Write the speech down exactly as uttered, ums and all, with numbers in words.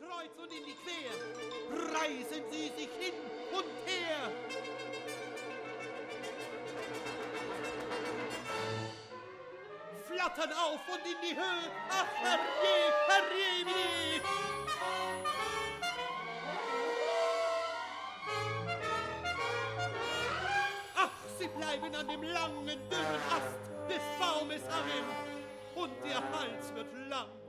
Kreuz und in die Quer, reißen sie sich hin und her. Flattern auf und in die Höhe, ach herrje, herrje, wie. Ach, sie bleiben an dem langen, dünnen Ast des Baumes hangen und der Hals wird lang.